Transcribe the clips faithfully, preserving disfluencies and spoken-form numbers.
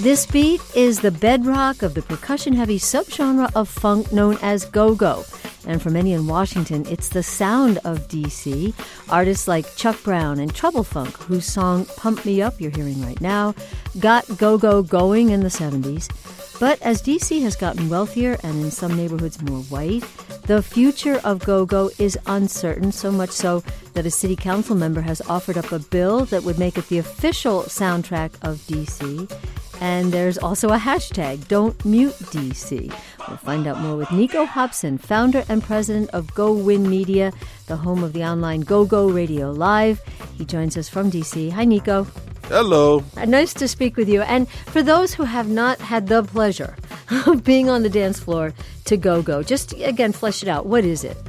This beat is the bedrock of the percussion-heavy subgenre of funk known as go-go. And for many in Washington, it's the sound of D C. Artists like Chuck Brown and Trouble Funk, whose song Pump Me Up you're hearing right now, got go-go going in the seventies. But as D C has gotten wealthier and in some neighborhoods more white, the future of go-go is uncertain, so much so that a city council member has offered up a bill that would make it the official soundtrack of D C. And there's also a hashtag, Don't Mute D C. We'll find out more with Nico Hobson, founder and president of Go Win Media, the home of the online Go-Go Radio Live. He joins us from D C. Hi, Nico. Hello. Nice to speak with you. And for those who have not had the pleasure of being on the dance floor to go-go, just, again, flesh it out. What is it?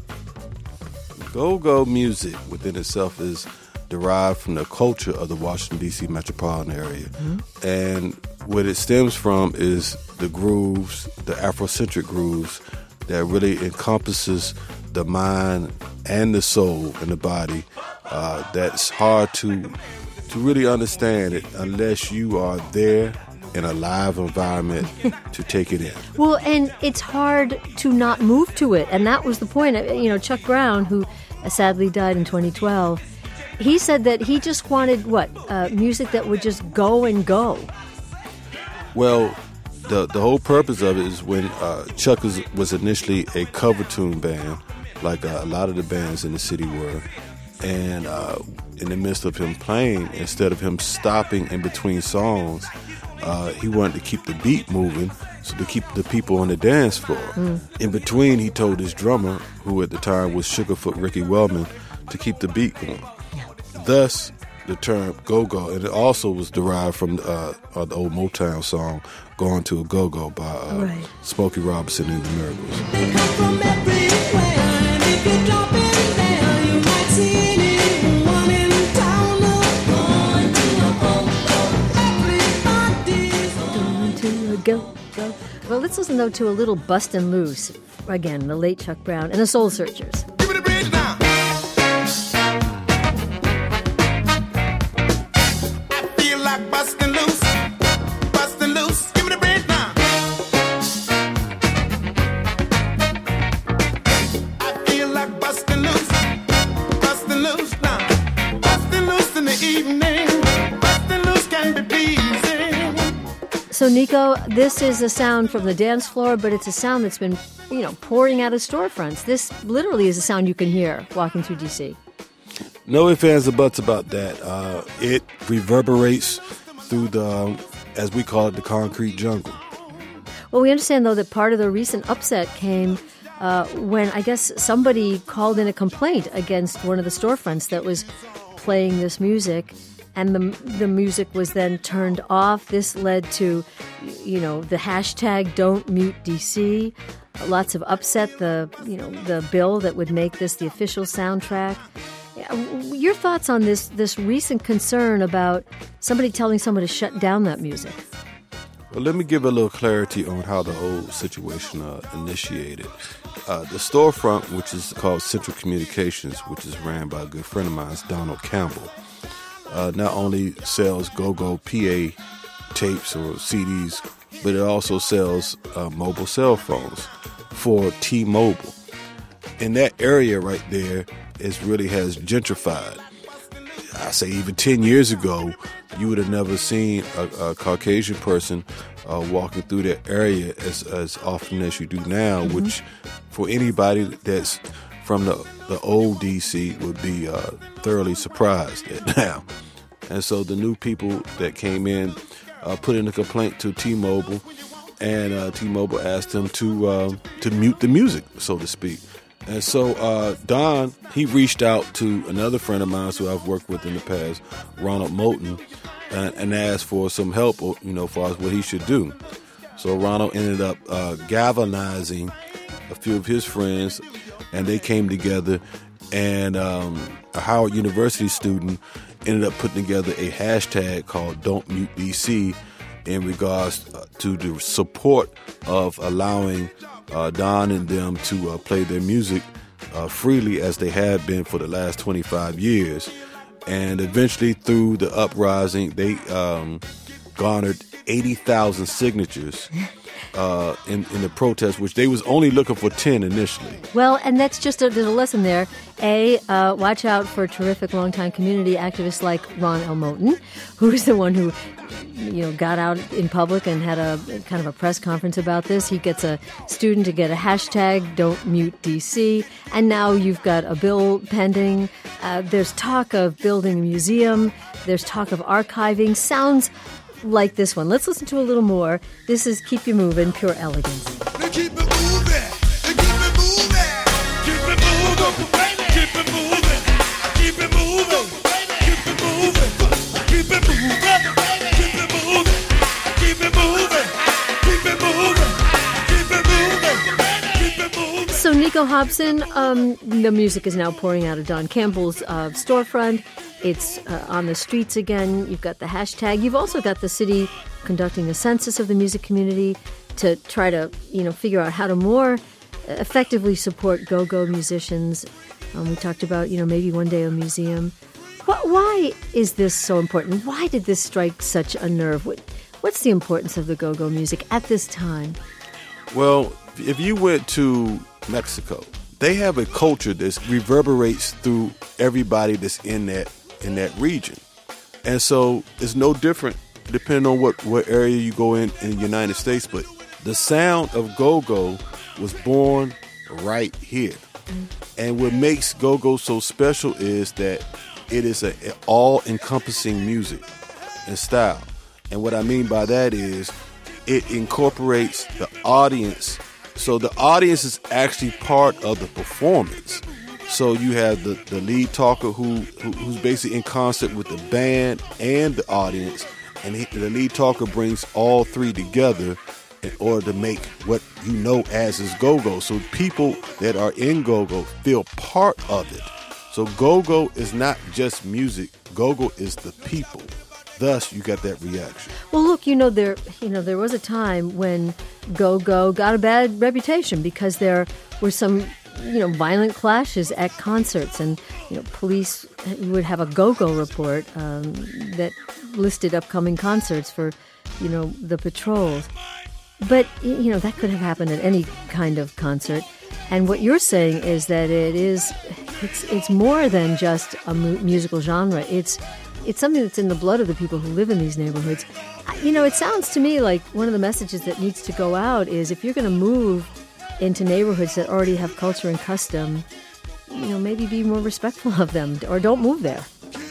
Go-go music within itself is derived from the culture of the Washington, D C metropolitan area. Mm-hmm. And what it stems from is the grooves, the Afrocentric grooves that really encompasses the mind and the soul and the body. Uh, that's hard to to really understand it unless you are there in a live environment to take it in. Well, and it's hard to not move to it. And that was the point. You know, Chuck Brown, who sadly died in twenty twelve, he said that he just wanted, what, uh, music that would just go and go. Well, the the whole purpose of it is when uh, Chuck was, was initially a cover tune band, like uh, a lot of the bands in the city were, and uh, in the midst of him playing, instead of him stopping in between songs, uh, he wanted to keep the beat moving, so to keep the people on the dance floor. Mm. In between, he told his drummer, who at the time was Sugarfoot Ricky Wellman, to keep the beat going. Thus, the term go-go, and it also was derived from uh, uh, the old Motown song, Going to a Go-Go by uh, right. Smokey Robinson and the Miracles. They come from everywhere, and if you drop in there, you might see anyone in town going to a go-go. Everybody's going to a go-go. Well, let's listen, though, to a little Bustin' Loose. Again, the late Chuck Brown and the Soul Searchers. Give it a bridge now. Bustin' loose, bustin' loose, give me the bridge now. I feel like bustin' loose, bustin' loose now. Bustin' loose in the evening, bustin' loose can be pleasing. So, Nico, this is a sound from the dance floor, but it's a sound that's been, you know, pouring out of storefronts. This literally is a sound you can hear walking through D C. No ifs, ands, or buts about that. Uh, it reverberates through the, um, as we call it, the concrete jungle. Well, we understand, though, that part of the recent upset came uh, when, I guess, somebody called in a complaint against one of the storefronts that was playing this music, and the the music was then turned off. This led to, you know, the hashtag Don't Mute D C. Lots of upset. The you know the bill that would make this the official soundtrack. Your thoughts on this this recent concern about somebody telling someone to shut down that music? Well, let me give a little clarity on how the whole situation uh, initiated. Uh, the storefront, which is called Central Communications, which is ran by a good friend of mine, Donald Campbell, uh, not only sells go-go P A tapes or C Ds, but it also sells uh, mobile cell phones for T-Mobile. In that area right there, it really has gentrified. I say even ten years ago, you would have never seen a, a Caucasian person uh, walking through that area as, as often as you do now, mm-hmm. which for anybody that's from the, the old D C would be uh, thoroughly surprised at now. And so the new people that came in uh, put in a complaint to T-Mobile, and uh, T-Mobile asked them to uh, to mute the music, so to speak. And so uh, Don, he reached out to another friend of mine who I've worked with in the past, Ronald Moulton, and, and asked for some help, you know, for what he should do. So Ronald ended up uh, galvanizing a few of his friends, and they came together, and um, a Howard University student ended up putting together a hashtag called Don't Mute D C in regards to the support of allowing uh, Don and them to uh, play their music uh, freely as they had been for the last twenty-five years. And eventually through the uprising, they um, garnered eighty thousand signatures uh, in, in the protest, which they was only looking for ten initially. Well, and that's just a, there's a lesson there. A, uh, watch out for terrific longtime community activists like Ron L. Moten, who is the one who, you know, got out in public and had a kind of a press conference about this. He gets a student to get a hashtag, Don't Mute D C, and now you've got a bill pending. Uh, there's talk of building a museum. There's talk of archiving. Sounds like this one. Let's listen to a little more. This is Keep You Moving, Pure Elegance. They keep it moving. They keep it moving. Keep it moving. Keep it moving. Keep it moving. Keep it moving. Keep it moving. Keep it moving. Keep it moving. Keep it moving. Keep it moving. Keep it moving. So, Nico Hobson, um, the music is now pouring out of Don Campbell's uh, storefront. It's uh, on the streets again. You've got the hashtag. You've also got the city conducting a census of the music community to try to, you know, figure out how to more effectively support go-go musicians. Um, we talked about, you know, maybe one day a museum. What, why is this so important? Why did this strike such a nerve? What, what's the importance of the go-go music at this time? Well, if you went to Mexico, they have a culture that reverberates through everybody that's in that in that region. And so it's no different depending on what, what area you go in in the United States. But the sound of go-go was born right here. Mm-hmm. And what makes go-go so special is that it is an all-encompassing music and style. And what I mean by that is it incorporates the audience. So the audience is actually part of the performance. So you have the, the lead talker who, who who's basically in concert with the band and the audience. And he, the lead talker brings all three together in order to make what you know as is go-go. So people that are in go-go feel part of it. So go-go is not just music. Go-go is the people. Thus, you got that reaction. Well, look, you know, there you know, there was a time when go-go got a bad reputation because there were some, you know, violent clashes at concerts, and, you know, police would have a go-go report um, that listed upcoming concerts for, you know, the patrols. But, you know, that could have happened at any kind of concert. And what you're saying is that it is, it's it's more than just a mu- musical genre. It's It's something that's in the blood of the people who live in these neighborhoods. You know, it sounds to me like one of the messages that needs to go out is if you're going to move into neighborhoods that already have culture and custom, you know, maybe be more respectful of them or don't move there.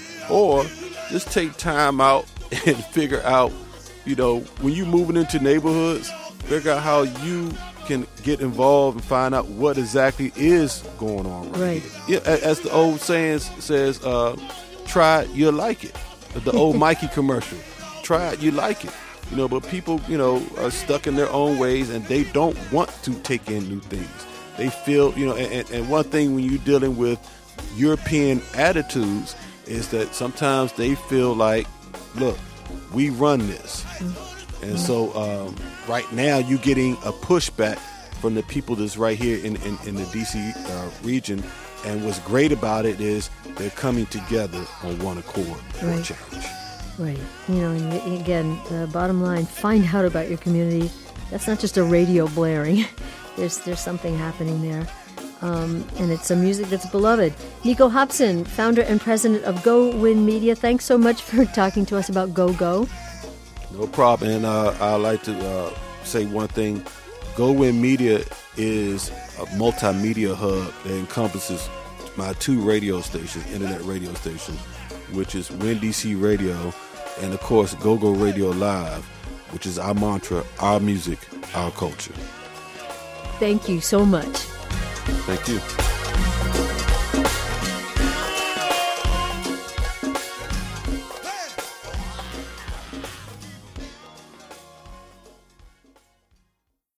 Or just take time out and figure out, you know, when you're moving into neighborhoods, figure out how you can get involved and find out what exactly is going on right, right. here. Yeah, as the old saying says, uh, try it, you'll like it. The old Mikey commercial. Try it, you like it. You know, but people, you know, are stuck in their own ways and they don't want to take in new things. They feel, you know, and, and one thing when you're dealing with European attitudes is that sometimes they feel like, look, we run this. Mm-hmm. And so um, right now you're getting a pushback from the people that's right here in, in, in the D C uh, region. And what's great about it is they're coming together on one accord for right. change. Right. You know, and again, the bottom line, find out about your community. That's not just a radio blaring. There's there's something happening there. Um, and it's a music that's beloved. Nico Hobson, founder and president of Go Win Media, thanks so much for talking to us about Go Go. No problem. And uh, I'd like to uh, say one thing. Go Win Media is a multimedia hub that encompasses my two radio stations, internet radio stations, which is Win D C Radio and, of course, Go Go Radio Live, which is our mantra, our music, our culture. Thank you so much. Thank you.